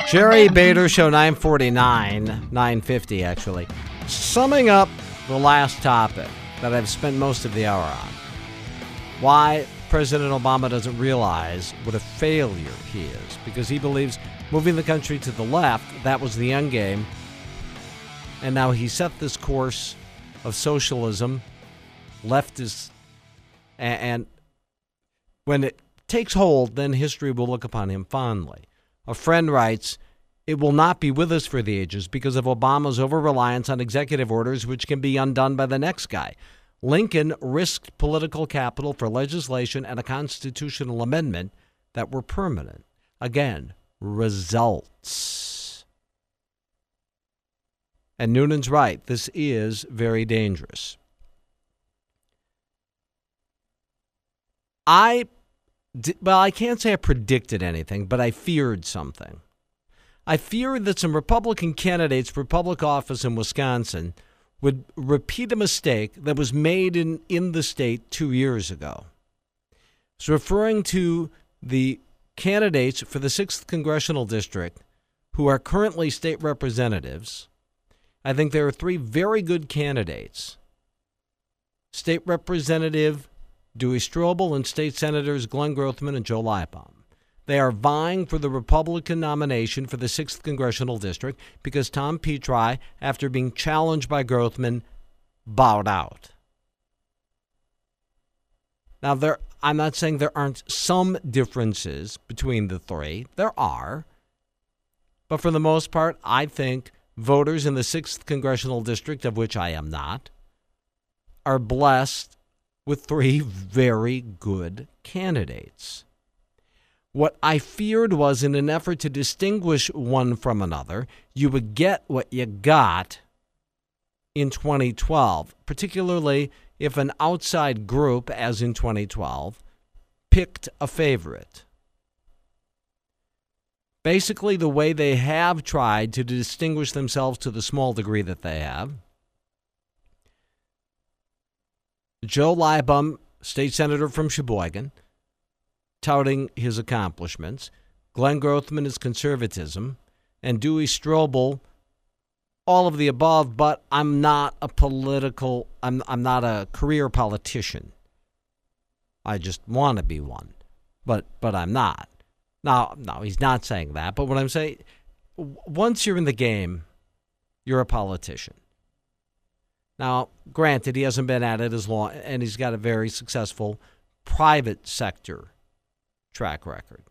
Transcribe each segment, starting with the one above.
Jerry Bader Show 949, 950 actually. Summing up the last topic that I've spent most of the hour on. Why President Obama doesn't realize what a failure he is. Because he believes moving the country to the left, that was the end game. And now he set this course of socialism, leftist, and when it takes hold, then history will look upon him fondly. A friend writes, it will not be with us for the ages because of Obama's over-reliance on executive orders, which can be undone by the next guy. Lincoln risked political capital for legislation and a constitutional amendment that were permanent. Again, results. And Noonan's right. This is very dangerous. I can't say I predicted anything, but I feared something. I feared that some Republican candidates for public office in Wisconsin would repeat a mistake that was made in the state 2 years ago. It's referring to the candidates for the 6th Congressional District who are currently state representatives. I think there are 3 very good candidates. State Representative Dewey Strobel and State Senators Glenn Grothman and Joe Leibbaum. They are vying for the Republican nomination for the 6th Congressional District because Tom Petri, after being challenged by Grothman, bowed out. Now, I'm not saying there aren't some differences between the 3. There are. But for the most part, I think voters in the 6th Congressional District, of which I am not, are blessed with 3 very good candidates. What I feared was, in an effort to distinguish one from another, you would get what you got in 2012, particularly if an outside group, as in 2012, picked a favorite. Basically, the way they have tried to distinguish themselves to the small degree that they have, Joe Leibbaum, state senator from Sheboygan, touting his accomplishments. Glenn Grothman is conservatism. And Dewey Strobel, all of the above, but I'm not a career politician. I just want to be one, but I'm not. No, he's not saying that. But what I'm saying, once you're in the game, you're a politician. Now, granted, he hasn't been at it as long, and he's got a very successful private sector track record.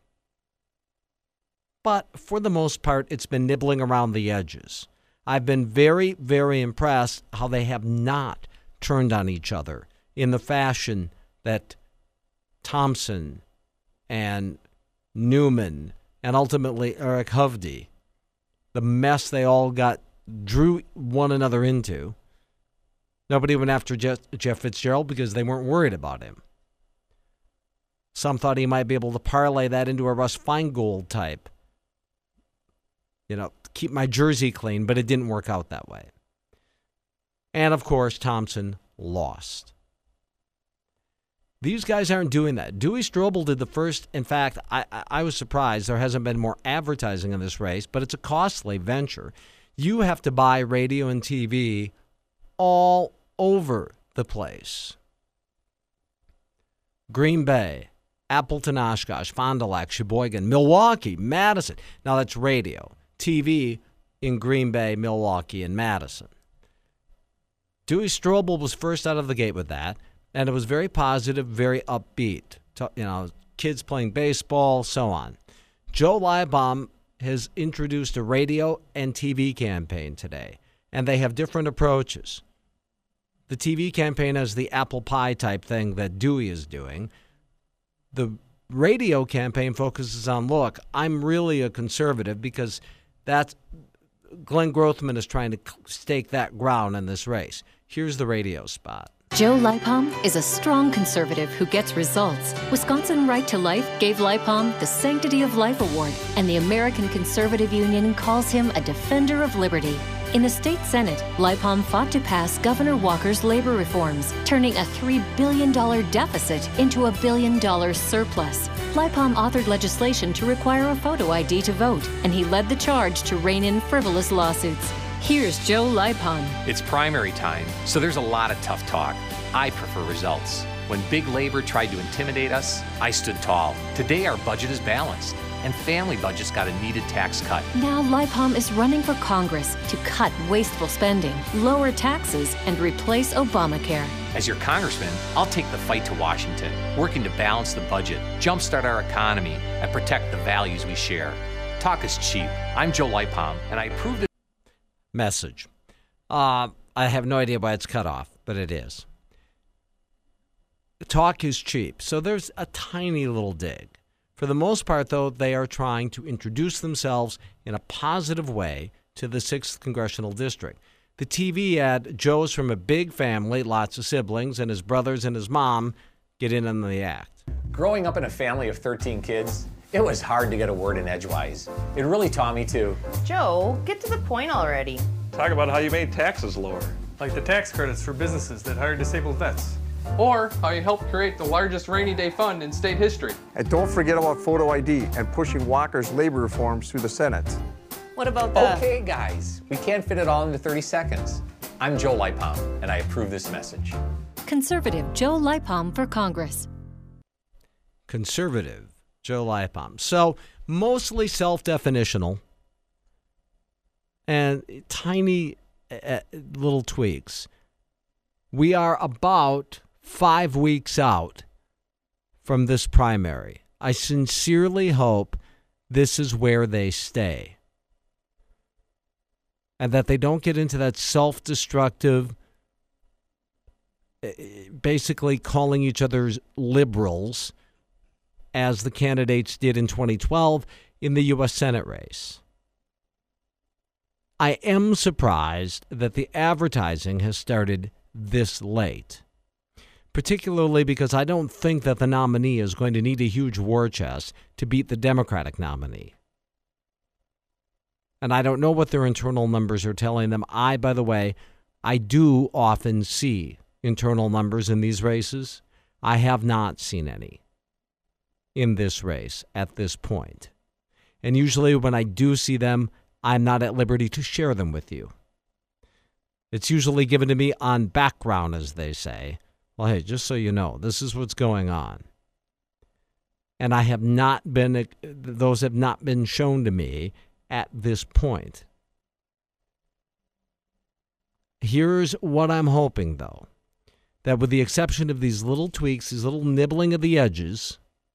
But for the most part, it's been nibbling around the edges. I've been very, very impressed how they have not turned on each other in the fashion that Thompson and Newman and ultimately Eric Hovde, the mess they all drew one another into. Nobody went after Jeff Fitzgerald because they weren't worried about him. Some thought he might be able to parlay that into a Russ Feingold type. Keep my jersey clean, but it didn't work out that way. And, of course, Thompson lost. These guys aren't doing that. Dewey Strobel did the first. In fact, I was surprised there hasn't been more advertising in this race, but it's a costly venture. You have to buy radio and TV all over the place. Green Bay, Appleton, Oshkosh, Fond du Lac, Sheboygan, Milwaukee, Madison. Now that's radio. TV in Green Bay, Milwaukee, and Madison. Dewey Strobel was first out of the gate with that, and it was very positive, very upbeat. Kids playing baseball, so on. Joe Leibbaum has introduced a radio and TV campaign today, and they have different approaches. The TV campaign has the apple pie type thing that Dewey is doing. The radio campaign focuses on, look, I'm really a conservative because that's Glenn Grothman is trying to stake that ground in this race. Here's the radio spot. Joe Leibbaum is a strong conservative who gets results. Wisconsin Right to Life gave Leibbaum the Sanctity of Life Award, and the American Conservative Union calls him a defender of liberty. In the state Senate, Lipom fought to pass Governor Walker's labor reforms, turning a $3 billion deficit into a $1 billion surplus. Lipom authored legislation to require a photo ID to vote, and he led the charge to rein in frivolous lawsuits. Here's Joe Lipom. It's primary time, so there's a lot of tough talk. I prefer results. When big labor tried to intimidate us, I stood tall. Today our budget is balanced, and family budgets got a needed tax cut. Now Lipom is running for Congress to cut wasteful spending, lower taxes, and replace Obamacare. As your congressman, I'll take the fight to Washington, working to balance the budget, jumpstart our economy, and protect the values we share. Talk is cheap. I'm Joe Lipom, and I approve the message. I have no idea why it's cut off, but it is. Talk is cheap. So there's a tiny little dig. For the most part, though, they are trying to introduce themselves in a positive way to the 6th Congressional District. The TV ad, Joe's from a big family, lots of siblings, and his brothers and his mom get in on the act. Growing up in a family of 13 kids, it was hard to get a word in edgewise. It really taught me to. Joe, get to the point already. Talk about how you made taxes lower. Like the tax credits for businesses that hire disabled vets. Or how you helped create the largest rainy day fund in state history. And don't forget about photo ID and pushing Walker's labor reforms through the Senate. What about the... Okay, guys, we can't fit it all into 30 seconds. I'm Joe Lipom, and I approve this message. Conservative Joe Lipom for Congress. Conservative Joe Lipom. So mostly self-definitional and tiny little tweaks. We are about 5 weeks out from this primary. I sincerely hope this is where they stay and that they don't get into that self-destructive, basically calling each other liberals as the candidates did in 2012 in the U.S. Senate race. I am surprised that the advertising has started this late, particularly because I don't think that the nominee is going to need a huge war chest to beat the Democratic nominee. And I don't know what their internal numbers are telling them. By the way, I do often see internal numbers in these races. I have not seen any in this race at this point. And usually when I do see them, I'm not at liberty to share them with you. It's usually given to me on background, as they say. Well, hey, just so you know, this is what's going on. And those have not been shown to me at this point. Here's what I'm hoping, though, that with the exception of these little tweaks, these little nibbling of the edges,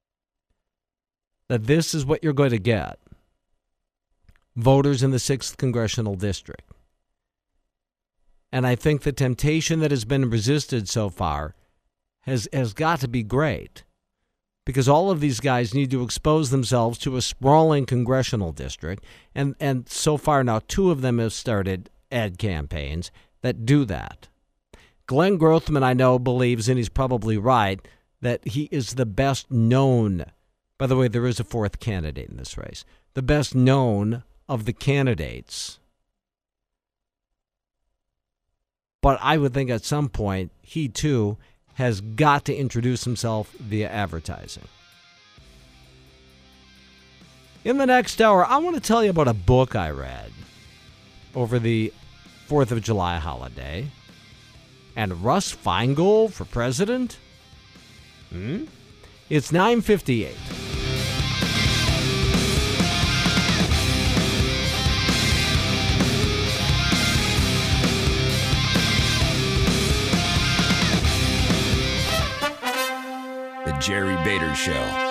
that this is what you're going to get. Voters in the 6th Congressional District. And I think the temptation that has been resisted so far has got to be great, because all of these guys need to expose themselves to a sprawling congressional district. And so far now, 2 of them have started ad campaigns that do that. Glenn Grothman, I know, believes, and he's probably right, that he is the best known. By the way, there is a 4th candidate in this race. The best known of the candidates. But I would think at some point he, too, has got to introduce himself via advertising. In the next hour, I want to tell you about a book I read over the 4th of July holiday. And Russ Feingold for president? It's 9:58. The Jerry Bader Show.